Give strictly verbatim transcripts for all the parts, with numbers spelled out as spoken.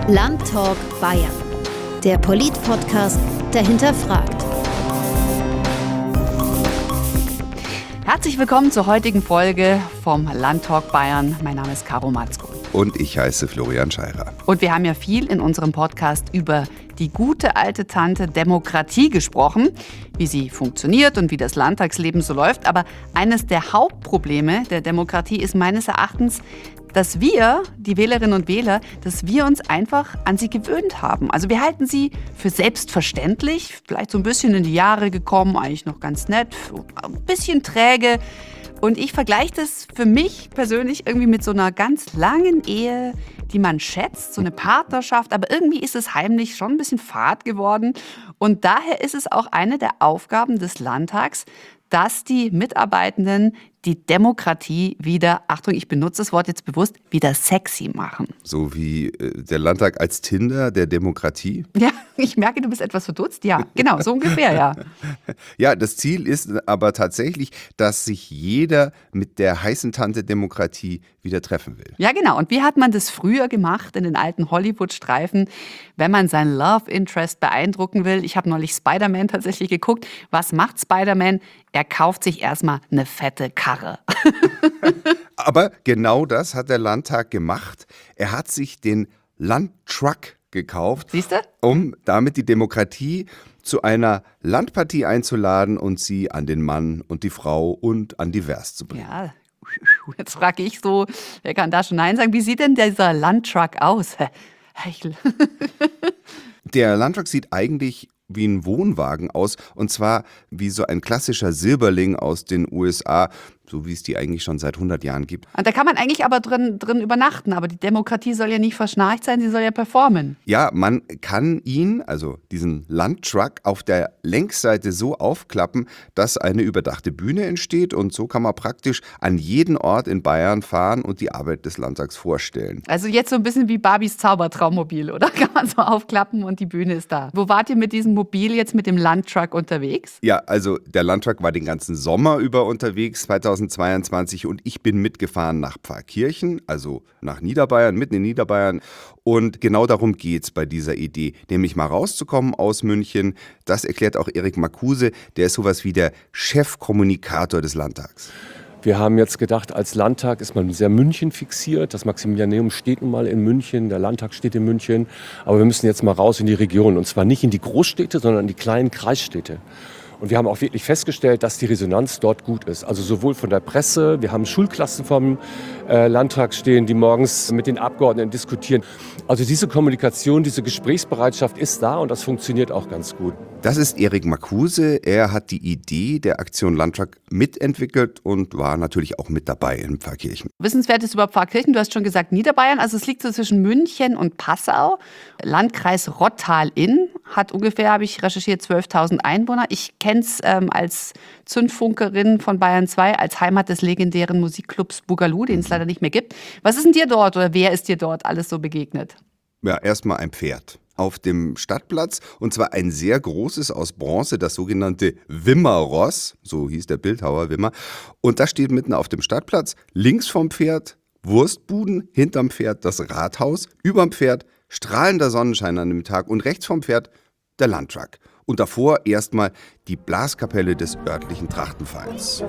Landtalk Bayern, der Polit-Podcast, der hinterfragt. Herzlich willkommen zur heutigen Folge vom Landtalk Bayern. Mein Name ist Caro Matzko. Und ich heiße Florian Scheirer. Und wir haben ja viel in unserem Podcast über die gute alte Tante Demokratie gesprochen, wie sie funktioniert und wie das Landtagsleben so läuft. Aber eines der Hauptprobleme der Demokratie ist meines Erachtens, dass wir, die Wählerinnen und Wähler, dass wir uns einfach an sie gewöhnt haben. Also wir halten sie für selbstverständlich, vielleicht so ein bisschen in die Jahre gekommen, eigentlich noch ganz nett, ein bisschen träge. Und ich vergleiche das für mich persönlich irgendwie mit so einer ganz langen Ehe, die man schätzt, so eine Partnerschaft. Aber irgendwie ist es heimlich schon ein bisschen fad geworden. Und daher ist es auch eine der Aufgaben des Landtags, dass die Mitarbeitenden die Demokratie wieder, Achtung, ich benutze das Wort jetzt bewusst, wieder sexy machen. So wie äh, der Landtag als Tinder der Demokratie? Ja, ich merke, du bist etwas verdutzt. Ja, genau, so ungefähr, ja. Ja, das Ziel ist aber tatsächlich, dass sich jeder mit der heißen Tante Demokratie wieder treffen will. Ja, genau. Und wie hat man das früher gemacht in den alten Hollywood-Streifen, wenn man sein Love Interest beeindrucken will? Ich habe neulich Spider-Man tatsächlich geguckt. Was macht Spider-Man? Er kauft sich erstmal eine fette Karre. Aber genau das hat der Landtag gemacht. Er hat sich den Landtruck gekauft, Siehst du? um damit die Demokratie zu einer Landpartie einzuladen und sie an den Mann und die Frau und an die Vers zu bringen. Ja, jetzt frage ich so, wer kann da schon Nein sagen? Wie sieht denn dieser Landtruck aus? Hechel. Der Landtruck sieht eigentlich wie ein Wohnwagen aus, und zwar wie so ein klassischer Silberling aus den U S A, so wie es die eigentlich schon seit hundert Jahren gibt. Und da kann man eigentlich aber drin, drin übernachten, aber die Demokratie soll ja nicht verschnarcht sein, sie soll ja performen. Ja, man kann ihn, also diesen Landtruck, auf der Längsseite so aufklappen, dass eine überdachte Bühne entsteht, und so kann man praktisch an jeden Ort in Bayern fahren und die Arbeit des Landtags vorstellen. Also jetzt so ein bisschen wie Barbies Zaubertraummobil, oder? Kann man so aufklappen und die Bühne ist da. Wo wart ihr mit diesem Mobil jetzt mit dem Landtruck unterwegs? Ja, also der Landtruck war den ganzen Sommer über unterwegs, zweitausendzweiundzwanzig, und ich bin mitgefahren nach Pfarrkirchen, also nach Niederbayern, mitten in Niederbayern. Und genau darum geht's bei dieser Idee, nämlich mal rauszukommen aus München. Das erklärt auch Erik Marcuse, der ist sowas wie der Chefkommunikator des Landtags. Wir haben jetzt gedacht, als Landtag ist man sehr München fixiert. Das Maximilianeum steht nun mal in München, der Landtag steht in München. Aber wir müssen jetzt mal raus in die Region. Und zwar nicht in die Großstädte, sondern in die kleinen Kreisstädte. Und wir haben auch wirklich festgestellt, dass die Resonanz dort gut ist. Also sowohl von der Presse, wir haben Schulklassen vom äh, Landtag stehen, die morgens mit den Abgeordneten diskutieren. Also diese Kommunikation, diese Gesprächsbereitschaft ist da, und das funktioniert auch ganz gut. Das ist Erik Marcuse. Er hat die Idee der Aktion Landtruck mitentwickelt und war natürlich auch mit dabei in Pfarrkirchen. Wissenswert ist über Pfarrkirchen, du hast schon gesagt Niederbayern, also es liegt so zwischen München und Passau. Landkreis Rottal-Inn hat ungefähr, habe ich recherchiert, zwölftausend Einwohner. Ich kenne es ähm, als Zündfunkerin von Bayern zwei, als Heimat des legendären Musikclubs Boogaloo, den es leider nicht mehr gibt. Was ist denn dir dort oder wer ist dir dort alles so begegnet? Ja, erstmal ein Pferd auf dem Stadtplatz, und zwar ein sehr großes aus Bronze, das sogenannte Wimmerross, so hieß der Bildhauer Wimmer. Und das steht mitten auf dem Stadtplatz, links vom Pferd Wurstbuden, hinterm Pferd das Rathaus, überm Pferd strahlender Sonnenschein an dem Tag und rechts vom Pferd der Landtruck. Und davor erstmal die Blaskapelle des örtlichen Trachtenvereins.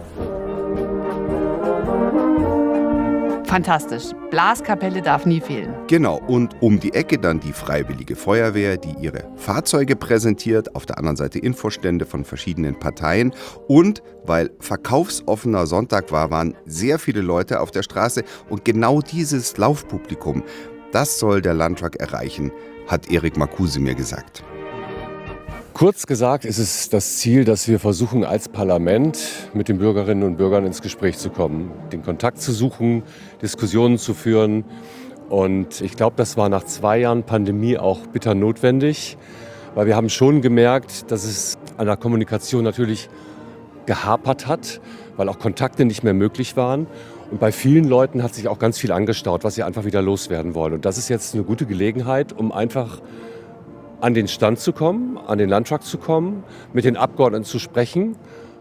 Fantastisch. Blaskapelle darf nie fehlen. Genau, und um die Ecke dann die Freiwillige Feuerwehr, die ihre Fahrzeuge präsentiert, auf der anderen Seite Infostände von verschiedenen Parteien, und weil verkaufsoffener Sonntag war, waren sehr viele Leute auf der Straße, und genau dieses Laufpublikum, das soll der Landtruck erreichen, hat Erik Marcuse mir gesagt. Kurz gesagt ist es das Ziel, dass wir versuchen, als Parlament mit den Bürgerinnen und Bürgern ins Gespräch zu kommen, den Kontakt zu suchen, Diskussionen zu führen. Und ich glaube, das war nach zwei Jahren Pandemie auch bitter notwendig, weil wir haben schon gemerkt, dass es an der Kommunikation natürlich gehapert hat, weil auch Kontakte nicht mehr möglich waren. Und bei vielen Leuten hat sich auch ganz viel angestaut, was sie einfach wieder loswerden wollen. Und das ist jetzt eine gute Gelegenheit, um einfach an den Stand zu kommen, an den Landtag zu kommen, mit den Abgeordneten zu sprechen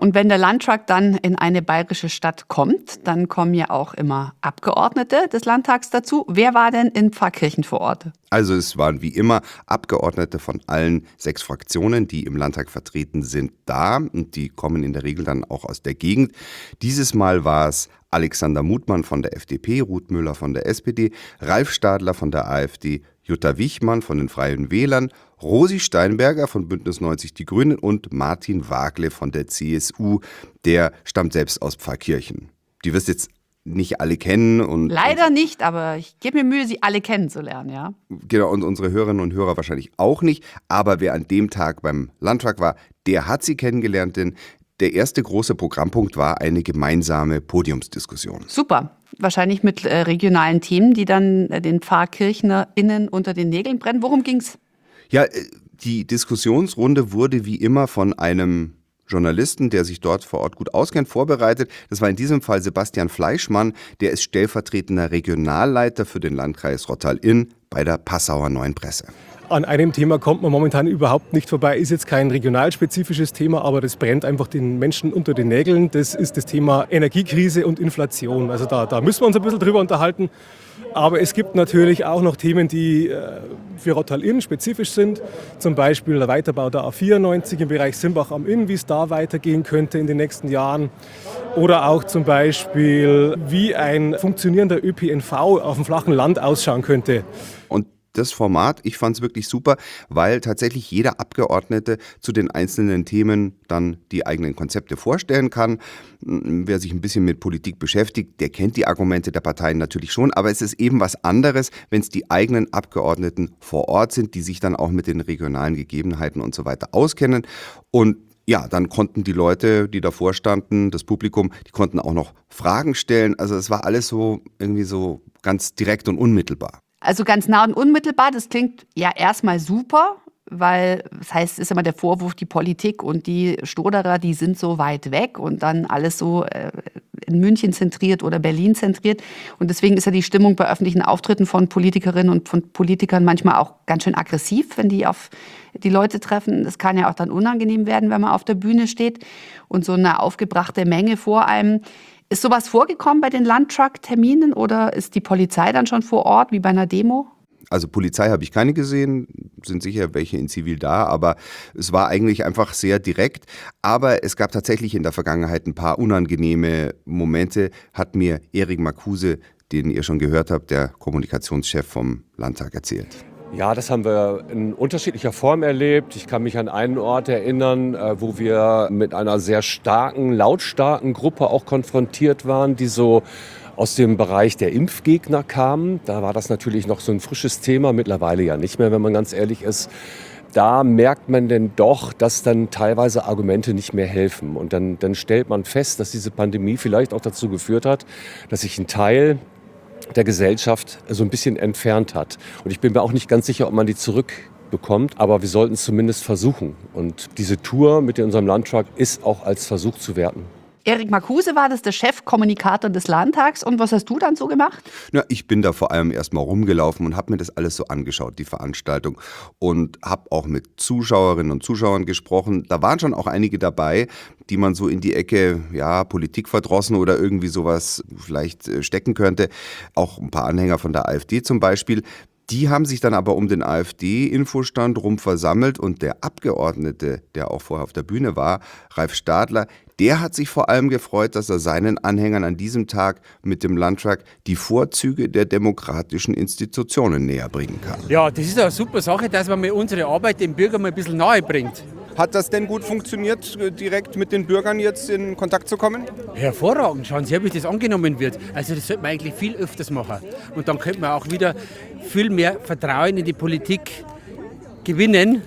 Und wenn der Landtag dann in eine bayerische Stadt kommt, dann kommen ja auch immer Abgeordnete des Landtags dazu. Wer war denn in Pfarrkirchen vor Ort? Also es waren wie immer Abgeordnete von allen sechs Fraktionen, die im Landtag vertreten sind, da. Und die kommen in der Regel dann auch aus der Gegend. Dieses Mal war es Alexander Mutmann von der F D P, Ruth Müller von der S P D, Ralf Stadler von der A f D, Jutta Wichmann von den Freien Wählern, Rosi Steinberger von Bündnis neunzig Die Grünen und Martin Wagle von der C S U. Der stammt selbst aus Pfarrkirchen. Die wirst jetzt nicht alle kennen. Und Leider nicht, aber ich gebe mir Mühe, sie alle kennenzulernen, ja. Genau, und unsere Hörerinnen und Hörer wahrscheinlich auch nicht. Aber wer an dem Tag beim Landtag war, der hat sie kennengelernt, denn der erste große Programmpunkt war eine gemeinsame Podiumsdiskussion. Super. Wahrscheinlich mit äh, regionalen Themen, die dann äh, den PfarrkirchnerInnen unter den Nägeln brennen. Worum ging's? Ja, die Diskussionsrunde wurde wie immer von einem Journalisten, der sich dort vor Ort gut auskennt, vorbereitet. Das war in diesem Fall Sebastian Fleischmann, der ist stellvertretender Regionalleiter für den Landkreis Rottal-Inn bei der Passauer Neuen Presse. An einem Thema kommt man momentan überhaupt nicht vorbei. Ist jetzt kein regionalspezifisches Thema, aber das brennt einfach den Menschen unter den Nägeln. Das ist das Thema Energiekrise und Inflation. Also da, da müssen wir uns ein bisschen drüber unterhalten. Aber es gibt natürlich auch noch Themen, die äh, für Rottal-Inn spezifisch sind. Zum Beispiel der Weiterbau der A vierundneunzig im Bereich Simbach am Inn, wie es da weitergehen könnte in den nächsten Jahren. Oder auch zum Beispiel, wie ein funktionierender Ö P N V auf dem flachen Land ausschauen könnte. Und das Format, ich fand es wirklich super, weil tatsächlich jeder Abgeordnete zu den einzelnen Themen dann die eigenen Konzepte vorstellen kann. Wer sich ein bisschen mit Politik beschäftigt, der kennt die Argumente der Parteien natürlich schon, aber es ist eben was anderes, wenn es die eigenen Abgeordneten vor Ort sind, die sich dann auch mit den regionalen Gegebenheiten und so weiter auskennen. Und ja, dann konnten die Leute, die davor standen, das Publikum, die konnten auch noch Fragen stellen. Also es war alles so irgendwie so ganz direkt und unmittelbar. Also ganz nah und unmittelbar, das klingt ja erstmal super, weil das heißt, es ist immer der Vorwurf, die Politik und die Stoderer, die sind so weit weg und dann alles so in München zentriert oder Berlin zentriert. Und deswegen ist ja die Stimmung bei öffentlichen Auftritten von Politikerinnen und von Politikern manchmal auch ganz schön aggressiv, wenn die auf die Leute treffen. Das kann ja auch dann unangenehm werden, wenn man auf der Bühne steht und so eine aufgebrachte Menge vor einem. Ist sowas vorgekommen bei den Landtag-Terminen oder ist die Polizei dann schon vor Ort, wie bei einer Demo? Also Polizei habe ich keine gesehen, sind sicher welche in Zivil da, aber es war eigentlich einfach sehr direkt. Aber es gab tatsächlich in der Vergangenheit ein paar unangenehme Momente, hat mir Erik Marcuse, den ihr schon gehört habt, der Kommunikationschef vom Landtag, erzählt. Ja, das haben wir in unterschiedlicher Form erlebt. Ich kann mich an einen Ort erinnern, wo wir mit einer sehr starken, lautstarken Gruppe auch konfrontiert waren, die so aus dem Bereich der Impfgegner kamen. Da war das natürlich noch so ein frisches Thema, mittlerweile ja nicht mehr, wenn man ganz ehrlich ist. Da merkt man denn doch, dass dann teilweise Argumente nicht mehr helfen. Und dann, dann stellt man fest, dass diese Pandemie vielleicht auch dazu geführt hat, dass sich ein Teil der Gesellschaft so ein bisschen entfernt hat. Und ich bin mir auch nicht ganz sicher, ob man die zurückbekommt, aber wir sollten es zumindest versuchen. Und diese Tour mit unserem Landtag ist auch als Versuch zu werten. Erik Marcuse war das, der Chefkommunikator des Landtags. Und was hast du dann so gemacht? Na, ich bin da vor allem erst mal rumgelaufen und habe mir das alles so angeschaut, die Veranstaltung. Und habe auch mit Zuschauerinnen und Zuschauern gesprochen. Da waren schon auch einige dabei, die man so in die Ecke, ja, politikverdrossen oder irgendwie sowas vielleicht stecken könnte. Auch ein paar Anhänger von der AfD zum Beispiel. Die haben sich dann aber um den AfD-Infostand rum versammelt und der Abgeordnete, der auch vorher auf der Bühne war, Ralf Stadler, der hat sich vor allem gefreut, dass er seinen Anhängern an diesem Tag mit dem Landtag die Vorzüge der demokratischen Institutionen näher bringen kann. Ja, das ist eine super Sache, dass man mir unsere Arbeit den Bürgern mal ein bisschen nahe bringt. Hat das denn gut funktioniert, direkt mit den Bürgern jetzt in Kontakt zu kommen? Hervorragend, schauen Sie, wie das angenommen wird. Also das sollte man eigentlich viel öfters machen. Und dann könnte man auch wieder viel mehr Vertrauen in die Politik gewinnen.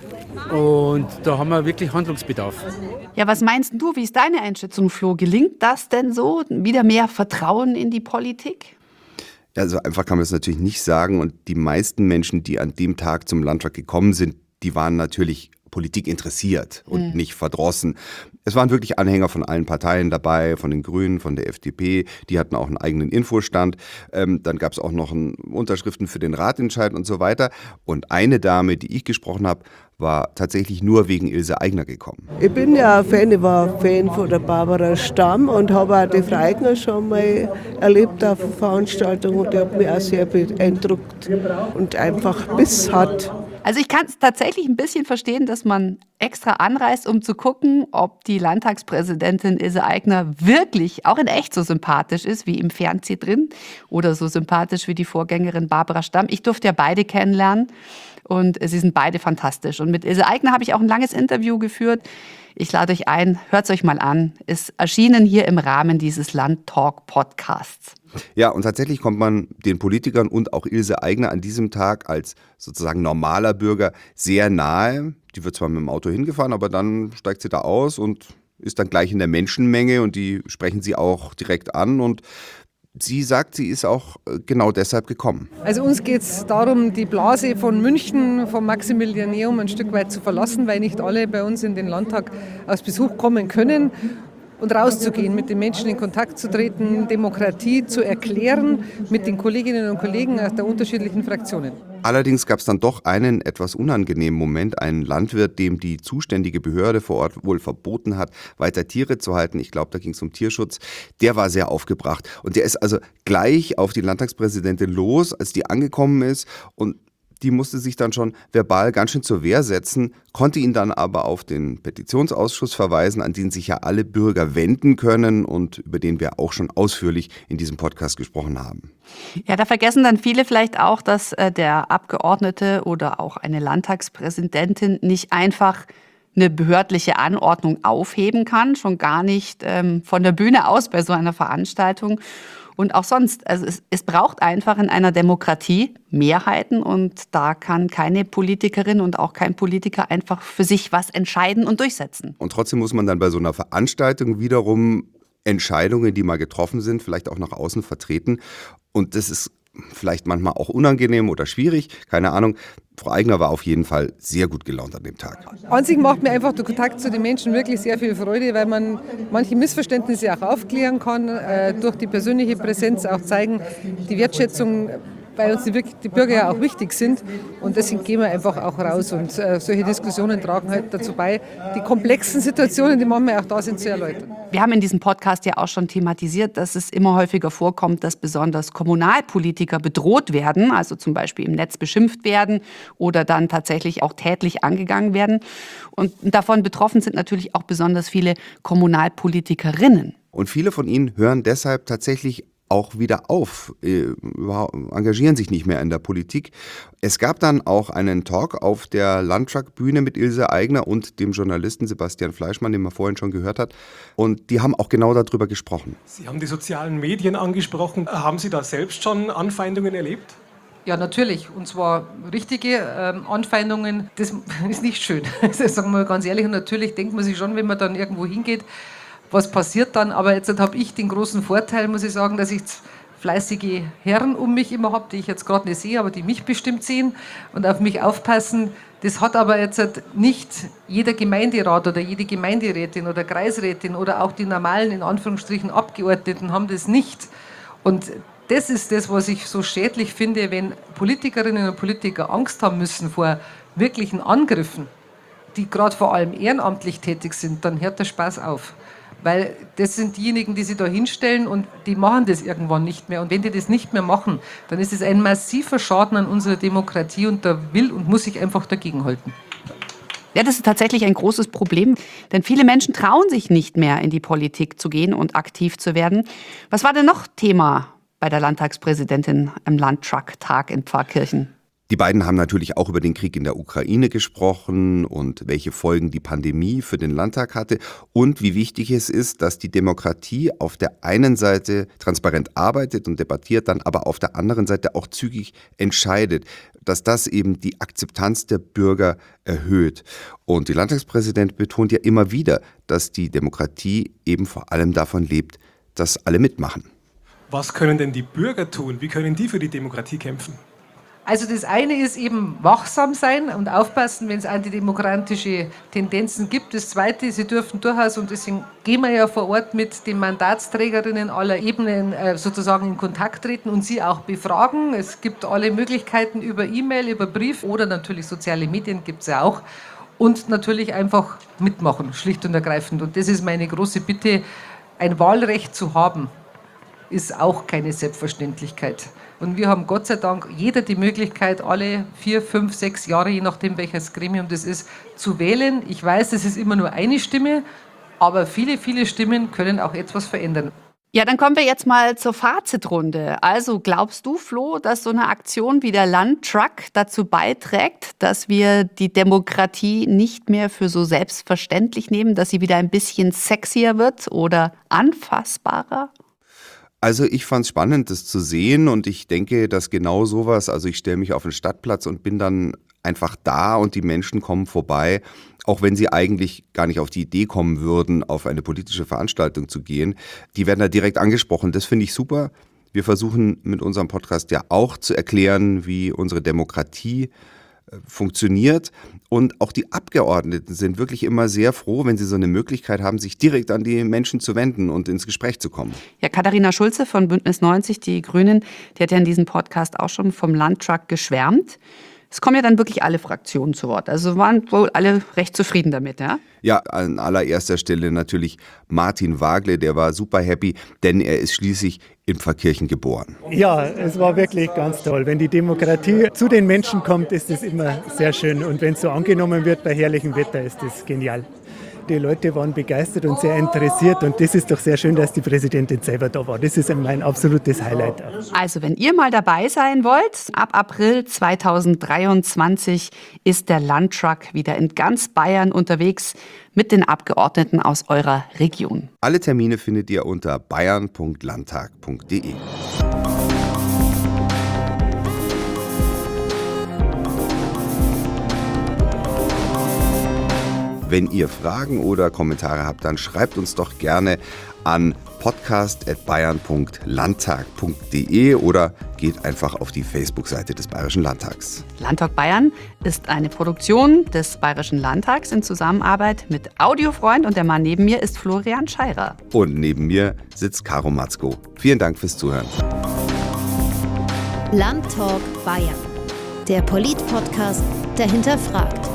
Und da haben wir wirklich Handlungsbedarf. Ja, was meinst du, wie ist deine Einschätzung, Flo? Gelingt das denn so? Wieder mehr Vertrauen in die Politik? Also einfach kann man es natürlich nicht sagen. Und die meisten Menschen, die an dem Tag zum Landtag gekommen sind, die waren natürlich Politik interessiert und mhm. nicht verdrossen. Es waren wirklich Anhänger von allen Parteien dabei, von den Grünen, von der F D P. Die hatten auch einen eigenen Infostand. Ähm, dann gab es auch noch ein, Unterschriften für den Ratentscheid und so weiter. Und eine Dame, die ich gesprochen habe, war tatsächlich nur wegen Ilse Aigner gekommen. Ich bin ja ein Fan, ich war Fan von der Barbara Stamm und habe auch die Frau Aigner schon mal erlebt auf Veranstaltungen und die hat mich auch sehr beeindruckt und einfach Biss hat. Also ich kann es tatsächlich ein bisschen verstehen, dass man extra anreist, um zu gucken, ob die Landtagspräsidentin Ilse Aigner wirklich auch in echt so sympathisch ist wie im Fernsehen drin oder so sympathisch wie die Vorgängerin Barbara Stamm. Ich durfte ja beide kennenlernen. Und sie sind beide fantastisch. Und mit Ilse Aigner habe ich auch ein langes Interview geführt. Ich lade euch ein, hört es euch mal an. Ist erschienen hier im Rahmen dieses Landtalk-Podcasts. Ja, und tatsächlich kommt man den Politikern und auch Ilse Aigner an diesem Tag als sozusagen normaler Bürger sehr nahe. Die wird zwar mit dem Auto hingefahren, aber dann steigt sie da aus und ist dann gleich in der Menschenmenge und die sprechen sie auch direkt an und sie sagt, sie ist auch genau deshalb gekommen. Also uns geht es darum, die Blase von München, vom Maximilianeum ein Stück weit zu verlassen, weil nicht alle bei uns in den Landtag aus Besuch kommen können. Und rauszugehen, mit den Menschen in Kontakt zu treten, Demokratie zu erklären mit den Kolleginnen und Kollegen aus der unterschiedlichen Fraktionen. Allerdings gab es dann doch einen etwas unangenehmen Moment. Ein Landwirt, dem die zuständige Behörde vor Ort wohl verboten hat, weiter Tiere zu halten. Ich glaube, da ging es um Tierschutz. Der war sehr aufgebracht. Und der ist also gleich auf die Landtagspräsidentin los, als die angekommen ist. Und die musste sich dann schon verbal ganz schön zur Wehr setzen, konnte ihn dann aber auf den Petitionsausschuss verweisen, an den sich ja alle Bürger wenden können und über den wir auch schon ausführlich in diesem Podcast gesprochen haben. Ja, da vergessen dann viele vielleicht auch, dass äh, der Abgeordnete oder auch eine Landtagspräsidentin nicht einfach eine behördliche Anordnung aufheben kann, schon gar nicht ähm, von der Bühne aus bei so einer Veranstaltung. Und auch sonst, also es, es braucht einfach in einer Demokratie Mehrheiten und da kann keine Politikerin und auch kein Politiker einfach für sich was entscheiden und durchsetzen. Und trotzdem muss man dann bei so einer Veranstaltung wiederum Entscheidungen, die mal getroffen sind, vielleicht auch nach außen vertreten. Und das ist vielleicht manchmal auch unangenehm oder schwierig, keine Ahnung. Frau Aigner war auf jeden Fall sehr gut gelaunt an dem Tag. An sich macht mir einfach der Kontakt zu den Menschen wirklich sehr viel Freude, weil man manche Missverständnisse auch aufklären kann, äh, durch die persönliche Präsenz auch zeigen, die Wertschätzung, weil uns die, die Bürger ja auch wichtig sind und deswegen gehen wir einfach auch raus und äh, solche Diskussionen tragen halt dazu bei, die komplexen Situationen, die manchmal auch da sind, zu erläutern. Wir haben in diesem Podcast ja auch schon thematisiert, dass es immer häufiger vorkommt, dass besonders Kommunalpolitiker bedroht werden, also zum Beispiel im Netz beschimpft werden oder dann tatsächlich auch tätlich angegangen werden. Und davon betroffen sind natürlich auch besonders viele Kommunalpolitikerinnen. Und viele von ihnen hören deshalb tatsächlich auch wieder auf, äh, engagieren sich nicht mehr in der Politik. Es gab dann auch einen Talk auf der Landtagbühne mit Ilse Aigner und dem Journalisten Sebastian Fleischmann, den man vorhin schon gehört hat. Und die haben auch genau darüber gesprochen. Sie haben die sozialen Medien angesprochen. Haben Sie da selbst schon Anfeindungen erlebt? Ja, natürlich. Und zwar richtige ähm, Anfeindungen. Das ist nicht schön. Das sagen wir mal ganz ehrlich. Und natürlich denkt man sich schon, wenn man dann irgendwo hingeht, was passiert dann? Aber jetzt habe ich den großen Vorteil, muss ich sagen, dass ich fleißige Herren um mich immer habe, die ich jetzt gerade nicht sehe, aber die mich bestimmt sehen und auf mich aufpassen. Das hat aber jetzt nicht jeder Gemeinderat oder jede Gemeinderätin oder Kreisrätin oder auch die normalen, in Anführungsstrichen, Abgeordneten haben das nicht. Und das ist das, was ich so schädlich finde, wenn Politikerinnen und Politiker Angst haben müssen vor wirklichen Angriffen, die gerade vor allem ehrenamtlich tätig sind, dann hört der Spaß auf. Weil das sind diejenigen, die sich da hinstellen und die machen das irgendwann nicht mehr. Und wenn die das nicht mehr machen, dann ist es ein massiver Schaden an unserer Demokratie und da will und muss ich einfach dagegenhalten. Ja, das ist tatsächlich ein großes Problem, denn viele Menschen trauen sich nicht mehr in die Politik zu gehen und aktiv zu werden. Was war denn noch Thema bei der Landtagspräsidentin am Landtag-Tag in Pfarrkirchen? Die beiden haben natürlich auch über den Krieg in der Ukraine gesprochen und welche Folgen die Pandemie für den Landtag hatte und wie wichtig es ist, dass die Demokratie auf der einen Seite transparent arbeitet und debattiert, dann aber auf der anderen Seite auch zügig entscheidet, dass das eben die Akzeptanz der Bürger erhöht. Und die Landtagspräsidentin betont ja immer wieder, dass die Demokratie eben vor allem davon lebt, dass alle mitmachen. Was können denn die Bürger tun? Wie können die für die Demokratie kämpfen? Also das eine ist eben wachsam sein und aufpassen, wenn es antidemokratische Tendenzen gibt. Das zweite, Sie dürfen durchaus, und deswegen gehen wir ja vor Ort mit den Mandatsträgerinnen aller Ebenen äh, sozusagen in Kontakt treten und sie auch befragen. Es gibt alle Möglichkeiten über E-Mail, über Brief oder natürlich soziale Medien gibt es ja auch. Und natürlich einfach mitmachen, schlicht und ergreifend. Und das ist meine große Bitte, ein Wahlrecht zu haben, ist auch keine Selbstverständlichkeit. Und wir haben Gott sei Dank jeder die Möglichkeit, alle vier, fünf, sechs Jahre, je nachdem welches Gremium das ist, zu wählen. Ich weiß, es ist immer nur eine Stimme, aber viele, viele Stimmen können auch etwas verändern. Ja, dann kommen wir jetzt mal zur Fazitrunde. Also glaubst du, Flo, dass so eine Aktion wie der Landtruck dazu beiträgt, dass wir die Demokratie nicht mehr für so selbstverständlich nehmen, dass sie wieder ein bisschen sexier wird oder anfassbarer? Also ich fand es spannend, das zu sehen und ich denke, dass genau sowas, also ich stelle mich auf den Stadtplatz und bin dann einfach da und die Menschen kommen vorbei, auch wenn sie eigentlich gar nicht auf die Idee kommen würden, auf eine politische Veranstaltung zu gehen. Die werden da direkt angesprochen. Das finde ich super. Wir versuchen mit unserem Podcast ja auch zu erklären, wie unsere Demokratie funktioniert. Und auch die Abgeordneten sind wirklich immer sehr froh, wenn sie so eine Möglichkeit haben, sich direkt an die Menschen zu wenden und ins Gespräch zu kommen. Ja, Katharina Schulze von Bündnis neunzig, die Grünen, die hat ja in diesem Podcast auch schon vom Landtruck geschwärmt. Es kommen ja dann wirklich alle Fraktionen zu Wort. Also waren wohl alle recht zufrieden damit, ja? Ja, an allererster Stelle natürlich Martin Wagle, der war super happy, denn er ist schließlich in Pfarrkirchen geboren. Ja, es war wirklich ganz toll. Wenn die Demokratie zu den Menschen kommt, ist das immer sehr schön. Und wenn es so angenommen wird bei herrlichem Wetter, ist das genial. Die Leute waren begeistert und sehr interessiert und das ist doch sehr schön, dass die Präsidentin selber da war. Das ist mein absolutes Highlight. Also wenn ihr mal dabei sein wollt, ab April zweitausenddreiundzwanzig ist der Landtruck wieder in ganz Bayern unterwegs mit den Abgeordneten aus eurer Region. Alle Termine findet ihr unter bayern punkt landtag punkt de. Wenn ihr Fragen oder Kommentare habt, dann schreibt uns doch gerne an podcast at bayern punkt landtag punkt de oder geht einfach auf die Facebook-Seite des Bayerischen Landtags. Landtag Bayern ist eine Produktion des Bayerischen Landtags in Zusammenarbeit mit Audiofreund und der Mann neben mir ist Florian Scheirer. Und neben mir sitzt Caro Matzko. Vielen Dank fürs Zuhören. Landtag Bayern, der Polit-Podcast, der hinterfragt.